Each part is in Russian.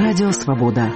Радио «Свобода».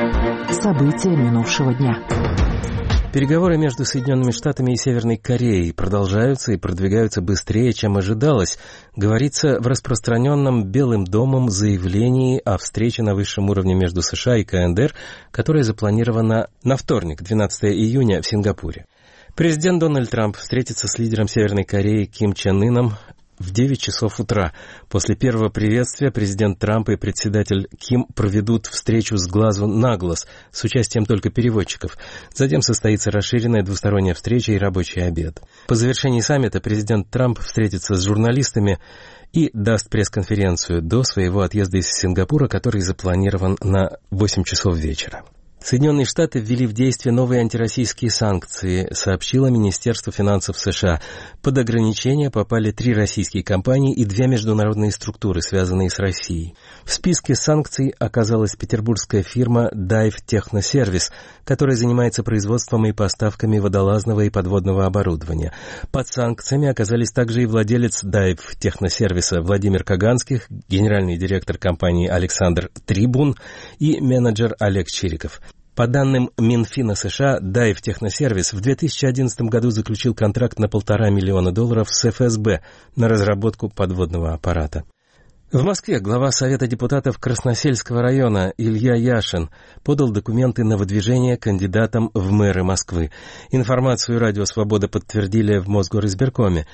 События минувшего дня. Переговоры между Соединенными Штатами и Северной Кореей продолжаются и продвигаются быстрее, чем ожидалось, говорится в распространенном Белым домом заявлении о встрече на высшем уровне между США и КНДР, которая запланирована на вторник, 12 июня, в Сингапуре. Президент Дональд Трамп встретится с лидером Северной Кореи Ким Чен Ыном в 9 часов утра. После первого приветствия президент Трамп и председатель Ким проведут встречу с глазу на глаз с участием только переводчиков. Затем состоится расширенная двусторонняя встреча и рабочий обед. По завершении саммита президент Трамп встретится с журналистами и даст пресс-конференцию до своего отъезда из Сингапура, который запланирован на 8 часов вечера. Соединенные Штаты ввели в действие новые антироссийские санкции, сообщило Министерство финансов США. Под ограничения попали 3 российские компании и 2 международные структуры, связанные с Россией. В списке санкций оказалась петербургская фирма Dive Technoservice, которая занимается производством и поставками водолазного и подводного оборудования. Под санкциями оказались также и владелец Dive Technoservice Владимир Каганских, генеральный директор компании Александр Трибун и менеджер Олег Чириков. По данным Минфина США, Dive Technoservice в 2011 году заключил контракт на $1,5 миллиона с ФСБ на разработку подводного аппарата. В Москве глава Совета депутатов Красносельского района Илья Яшин подал документы на выдвижение кандидатом в мэры Москвы. Информацию «Радио Свобода» подтвердили в Мосгоризбиркоме.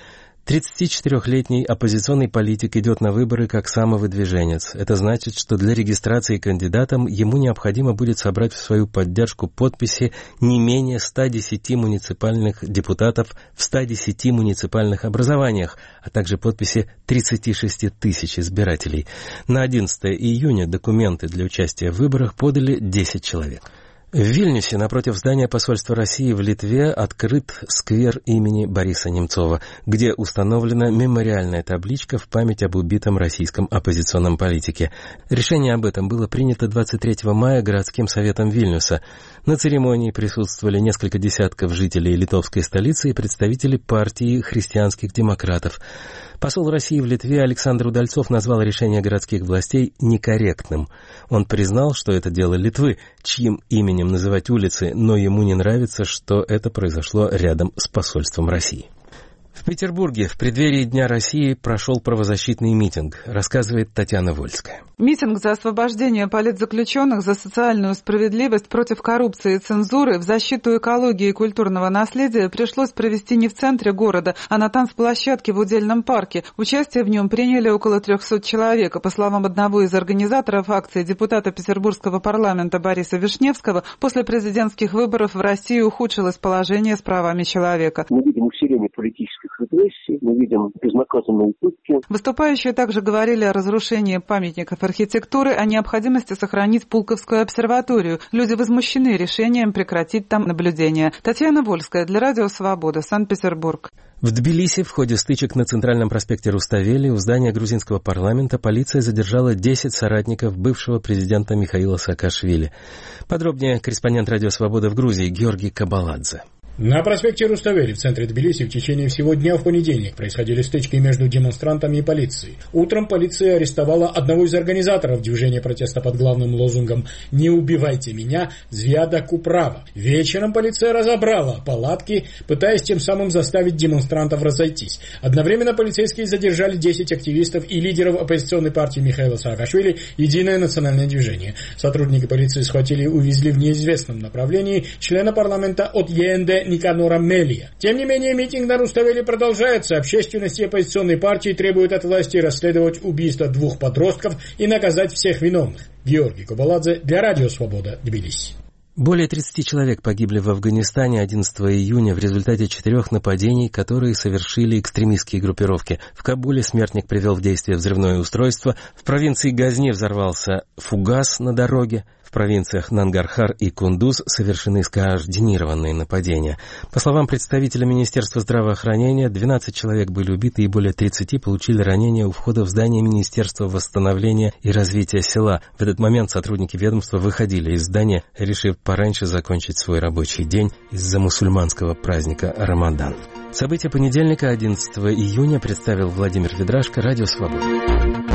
34-летний оппозиционный политик идет на выборы как самовыдвиженец. Это значит, что для регистрации кандидатом ему необходимо будет собрать в свою поддержку подписи не менее 110 муниципальных депутатов в 110 муниципальных образованиях, а также подписи 36 тысяч избирателей. На 11 июня документы для участия в выборах подали 10 человек. В Вильнюсе, напротив здания посольства России в Литве, открыт сквер имени Бориса Немцова, где установлена мемориальная табличка в память об убитом российском оппозиционном политике. Решение об этом было принято 23 мая городским советом Вильнюса. На церемонии присутствовали несколько десятков жителей литовской столицы и представители партии христианских демократов. Посол России в Литве Александр Удальцов назвал решение городских властей некорректным. Он признал, что это дело Литвы, чьим именем называть улицы, но ему не нравится, что это произошло рядом с посольством России. В Петербурге в преддверии Дня России прошел правозащитный митинг, рассказывает Татьяна Вольская. Митинг за освобождение политзаключенных, за социальную справедливость, против коррупции и цензуры, в защиту экологии и культурного наследия пришлось провести не в центре города, а на танцплощадке в Удельном парке. Участие в нем приняли около 300 человек. По словам одного из организаторов акции, депутата Петербургского парламента Бориса Вишневского, после президентских выборов в России ухудшилось положение с правами человека. Мы видим усиление политических репрессий, мы видим безнаказанные пытки. Выступающие также говорили о разрушении памятников архитектуры, о необходимости сохранить Пулковскую обсерваторию. Люди возмущены решением прекратить там наблюдение. Татьяна Вольская для Радио Свобода, Санкт-Петербург. В Тбилиси в ходе стычек на центральном проспекте Руставели у здания грузинского парламента полиция задержала 10 соратников бывшего президента Михаила Саакашвили. Подробнее корреспондент Радио Свобода в Грузии Георгий Кабаладзе. На проспекте Руставели в центре Тбилиси в течение всего дня в понедельник происходили стычки между демонстрантами и полицией. Утром полиция арестовала одного из организаторов движения протеста под главным лозунгом «Не убивайте меня, Звяда Куправа». Вечером полиция разобрала палатки, пытаясь тем самым заставить демонстрантов разойтись. Одновременно полицейские задержали 10 активистов и лидеров оппозиционной партии Михаила Саакашвили «Единое национальное движение». Сотрудники полиции схватили и увезли в неизвестном направлении члена парламента от ЕНД Никанора Мелия. Тем не менее, митинг на Руставели продолжается. Общественность и оппозиционные партии требуют от власти расследовать убийство 2 подростков и наказать всех виновных. Георгий Кабаладзе для Радио Свобода, Тбилиси. Более 30 человек погибли в Афганистане 11 июня в результате 4 нападений, которые совершили экстремистские группировки. В Кабуле смертник привел в действие взрывное устройство. В провинции Газни взорвался фугас на дороге. В провинциях Нангархар и Кундуз совершены скоординированные нападения. По словам представителя Министерства здравоохранения, 12 человек были убиты и более 30 получили ранения у входа в здание Министерства восстановления и развития села. В этот момент сотрудники ведомства выходили из здания, решив пораньше закончить свой рабочий день из-за мусульманского праздника Рамадан. События понедельника, 11 июня, представил Владимир Ведрашко, Радио Свобода.